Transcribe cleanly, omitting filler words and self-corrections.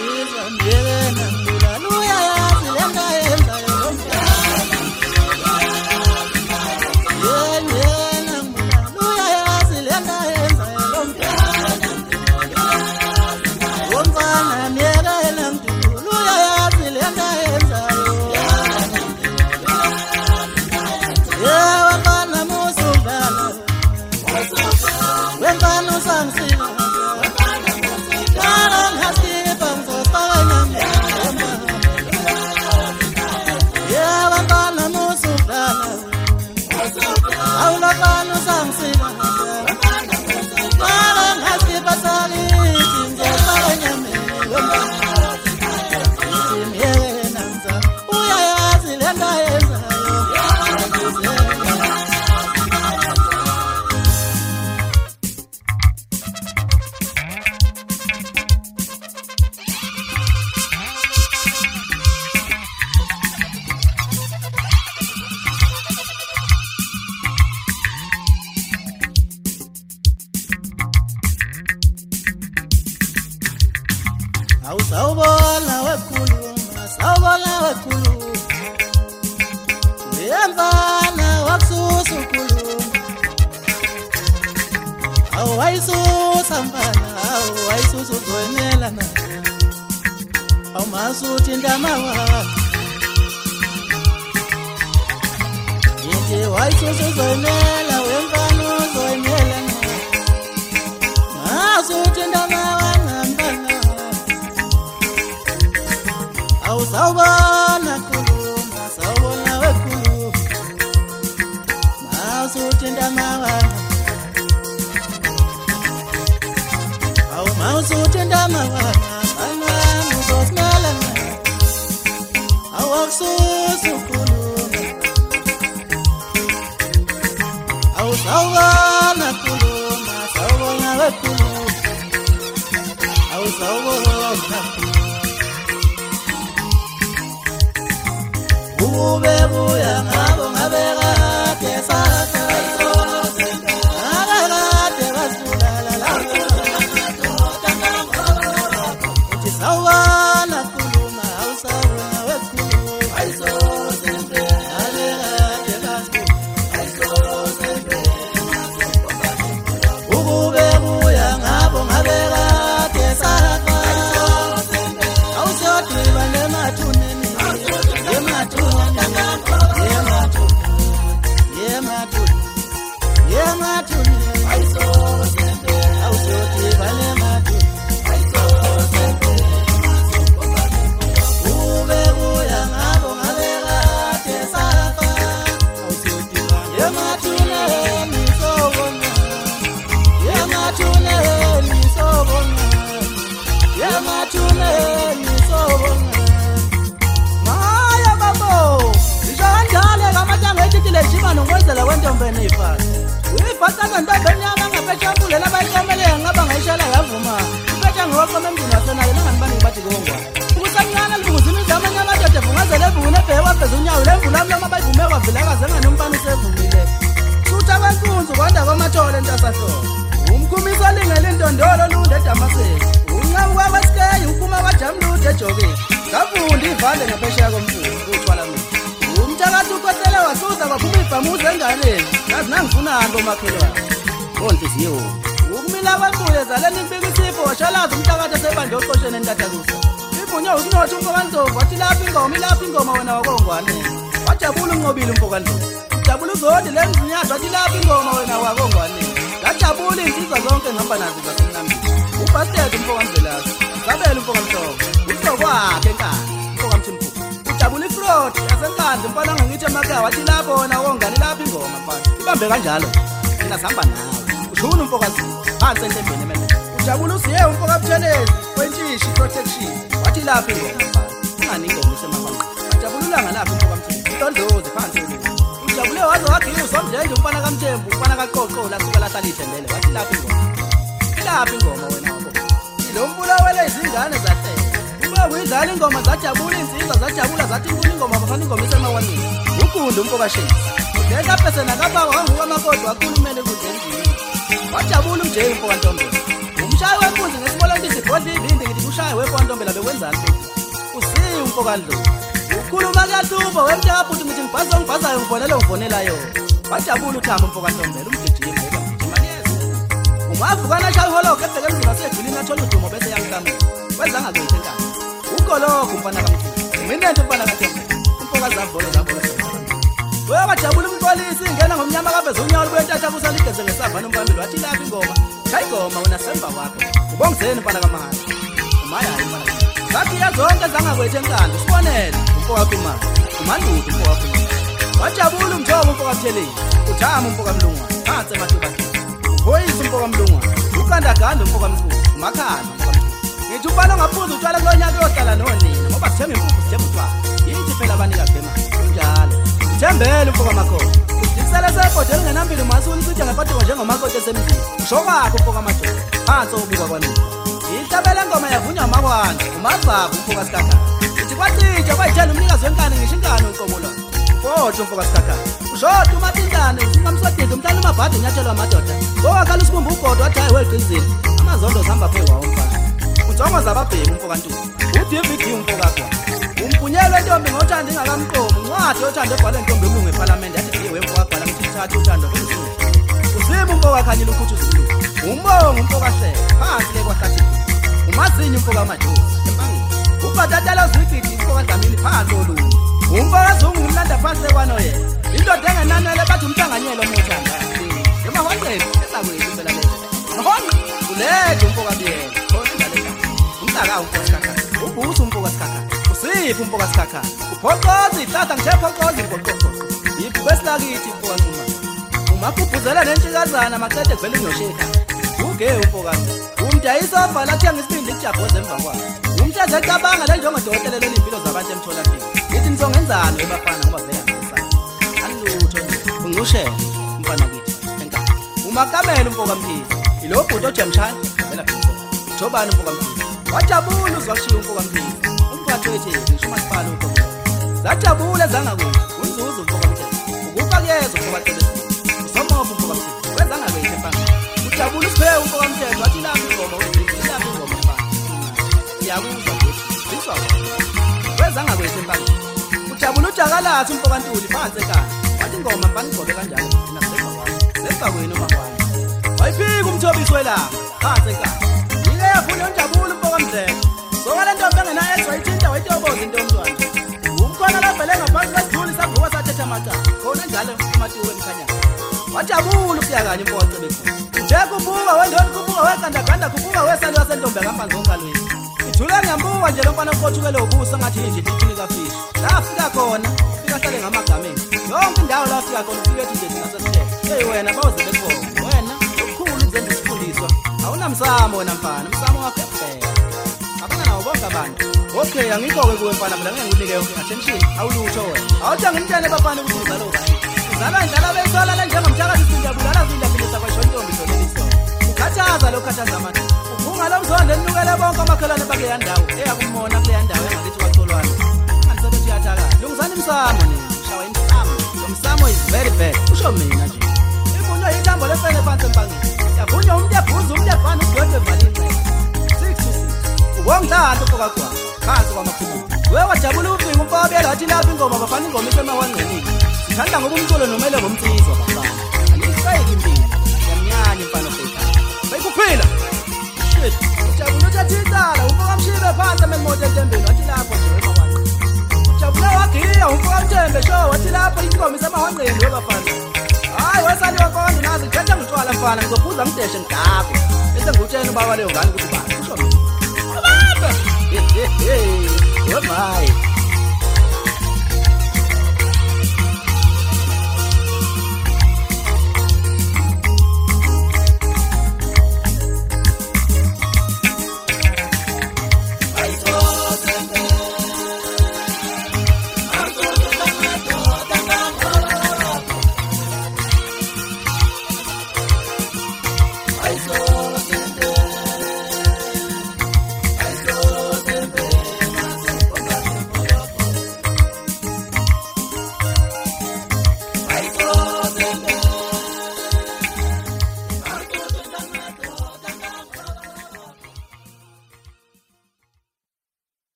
Sawubona wekhuluma, sawubona wekhuluma. Uyamvana wakususa ukhuluma. Awayisusa mfana, awayisusa uzoyimela na. Awumasuthi ndama wakho. Yithi wayisusa uzoyimela, wemfana uzoyimela na. Masuthi ndama sawubona khuluma, sawubona wekhuluma. Masuthi ndamawa. Masuthi ndamawa. Mama uzosimela na. Awususa ukhuluma. Sawubona khuluma, sawubona wekhuluma. Sawubona. Ube buya ngabo ngabeka kesaka ngabeka basula la uthi sawubona khuluma awusawona wekhuluma ayiso sembe ngabeka basula ayiso sembe ube buya ngabo ngabeka kesaka awusodliwa nemathuneni Nongwenzela kwentombeni ifasi uyifasa kantombeni yami ngaphetshambule labayikomeleka ngaba ngayishala yavuma iphetha ngoqoma emndini wasenayo nangani bathi kongwa ukusamnyana libunguzini zamanye amadoda evungazele evungule ebheke waveza unyawo lemvula mloma bayivume kwavilakaze nganomfana usevumile sutha kwenkunzi kwanda kwamathole entasahlobo umkhumisa olingele intondolo lunde edamaseni uncamu kwakwesikeyi uphuma kwajamulude ejokeni ngavunda ivande ngaphesheya komfula uthwala mina umthakathi ukhosele wasusa kwaphuma ibhamuza engaleni yazi nangifunani komakhelwane onhliziyo ukumila kwembuye zaleni impiko isipho washalaza umthakathi esebanje oqosheni entatakusa ibunye ukunothi umfokandlovu wathi ilapha ingoma wena wakongwane wajabula unqobile umfokandlovu ujabula uzodi lenzinyadwa wathi ilapha ingoma wena wakongwane yajabula insizwa zonke ngihamba nazo zasemnambini ubhastede umfokamvelasi zabela umfokamhlobo usokwakhe enkani umfokamthimpuku ujabula ifrodi yasenkandla mfana ngithi emakhaya wathi lapho wona wongane lapha ingoma mfana ibambe kanjalo mina sihamba nawe ushuna umfokazi phansi entembeni emele ujabula usiye umfokabutshelezi wentshishi protection wathi lapha ingoma mfana ungani ingoma isemabanga wajabula ngalapha umfokamthembu intondlozi phansi yolungu ujabule waze wagiya usomdlenge umfana kamthembu umfana kaqoqo lasuka lahlala ithendele wathi lapha ingoma wena wabo lo mpula wele izingane zahlele uyidlala ingoma zajabula insizwa zajabula zathi inkulu ingoma bafana ingoma isemawanini ukunde umfokasheni udeka phesena kababa wanguka amakoti wakhulumele kudendini wajabula umjeyi umfokantombela umshayi wenkunzi ngesibolo ngithi ibhodla ibindi ngithi kushaye wekwantombela bekwenza umfokandlo ukhuluma kuyahlupa wemtshaka futhi ngithi ngibhazayo ngifonelayo wajabula uthamba umfokandlombela umgijima ebamgijima neza umavukana shaya iholoke ebheke emzini wasegilini athola udumo bese yangihlamuka kwenzanga kwethu enkani ugologo umfana kamthini minento umfana kaThembe umfokazi zavolo wajabula umxolisi ingena ngomnyama kaveza unyawo lwentatha kusaligeze ngesavana umphambili wathi lapha ingoma shayigoma wena semva kwakho ubongizeni mfana kamahani umayayo mfana sathi yazonke zangakwethu enkani usibonele umfokakhuluma umandudu umfokakhuluma wajabula umjobo umfokatheleni uthama umfokamlungwa phansi ematubakini uhoyisa umfokamlungwa ukandaganda umfokamkhulu umakhanda umfokamkhulu ngithi ubalo ngaphuza utshwala kulonyaka yohlala nonina ngoba sithemba impuphu sithemba utshwala yithi phela abanikazi bemali njalo Thembele umfokamakhosi udikisela sebhodwe lingenambili masuli sithe ngaphathwa njengomakoti esemzini ushokaphi umfokamajola phansi obuka kwanini inhlabele ngoma yavunywa umakwana umavaba umfokasikakha ithi kwacija kwayithela umnikazi wenkani ngisho inkani uqobola kodwa umfokasikakha ushoda umathintane singamswadide umntana umabhadi unyathelwa amadoda ngokakhala usibumba ugodo wathi hayi welqizile amazondo zihamba phezu kwawo umfana ujongo zababheki umfokantulo uDVD umfokakho umpunyelwe intombi ngothanda ingakamqomi ncwadi yothando ebhalwe intombi emlungu eParliament yathi ndiye wemfowabhala mthithathu uthando kwezisu usima umfokakhanyile ukuthi uzulu umbongo umfokahle phansi lekwahlathi umazinyo umfokamajoni empangeni ubhatatala uzigidi umfokadlamini phansi olungu umfokazungu umlanda phansi lekwanoye indoda engenanele bathi umhlanganyelo omuthanda emahonqeni esakwethu phela leyo mahonqi ulethe umfokabiyela khona njalo umhlaka umfokasikakha ubuso umfokasikakha usiphi umfokasikakha uphoqoza ihlahla nje phoqoza impoqoqo ibesilakithi umfokancuma umabhubhuzela nentshikezana maqede kuvela inyosheka uge umfokazi umdayisa ovala athenga isibindi ijabhoze emva kwakhe umthethe ecabanga le njengodokotela lelimpilo zabantu emtholampilo yithi nizongenzani ebafana ngoba vela ngisana anilutho ungushela umfana kithi enkani umakamela umfokamphisi ilo bhuti ojemshaya vela phisa jobani umfokamphisi wajabula uzwashiya umfokamphisi umphathethe ngisho masiphala uqobo zajabula zangakuthi unzuzu umfokamphisi ukufakeza umfokathele usomopha umfokamphisi wezangakwethu empangeni ujabula usiphe umfokamphisi wathi lapha ingoma lapha ingoma empangeni yakuzwa nje ziswa wezangakwethu empangeni ujabula ujakalathi umfokantuli phansi ekhaya wathi ingoma mpani igqoke kanjalo thina sefa kwenu makwani wayiphika umthobisi welanga phansi ekhaya yike yafuna unjabula umfokamdleko sokale ntombi engenayo ezwayithinta wayitoboza into yomntwana umkhona lavele ngaphansi kwesiduli savuka sathetha amacala khona njalo umatiwe emkhanyana wajabula ukuyakanye umfokacebekho nje kubuka wendoni kubuka wegandaganda kubuka wesali wasentombi akampanzi onkalweni ithule ngiyambuka nje lo mfana oqothukele ubuso ngathi nje iphini kafishi lafika khona fika hlale ngamagameni yonke indawo lafika khona ufike ethi nje nasesithe hey wena bawuze bekhona wena okukhulu uzenza isifundiswa awunamsamo wena mfana umsamo waphephe abana nawo bonke abantu okay angikho-ke kuwe mfana phela ngeke ngikunike yonke attention awulutho wena awuthi angimtshele bafana ukuthi uzalo bani uzalwa indlala beyisola le njengomthakathi sindiyabulala zindiyafilisa kwasho intombi soleliso ukhathaza lo khathaza amanje uphunga lo mzondo enukele bonke amakhelwane bakuleya ndawo eyakumona kuleya ndawo engalithi kwacholwana angisebethi yathakala lungizani imsamo nina ushawa imsamo lo msamo is very bad usho mina nje ivunywa yithambo lefene phansi empangeni yavunywa umuntu ebhuza umuntu ebhana udodwe evale inceba 6 to 6 ubongidlala ufokagwa phansi kwamakhulu we wajabula ufika umfowabiyela wathi lapha ingoma bafana ingoma isemahwanqenini sithanda ngoba umculo nomele ngomnsizwa bafana angisayiki impilo yamnyanya mfana osekhaya bayikuphila shit ujabula uthatha icala umfokamshibe phansi amemoto entembeni wathi lapho nje wemahwanqe ujabula wagiya umfokamthembe sho wathi lapho ingoma isemahwanqeni we bafana hayi wesali wakonde nazi ngithetha ngitshwala mfana ngizophuza ngideshe ngidakwe bese ngutshela ubaba leyo ngane ukuthi bani usho mina ababa hey hey hey